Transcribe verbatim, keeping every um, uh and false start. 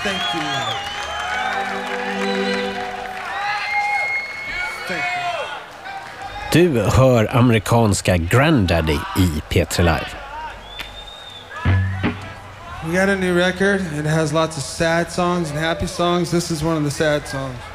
Thank you. Thank you. Du hör amerikanska Grandaddy i P tre Live. We got a new record. It has lots of sad songs and happy songs. This is one of the sad songs.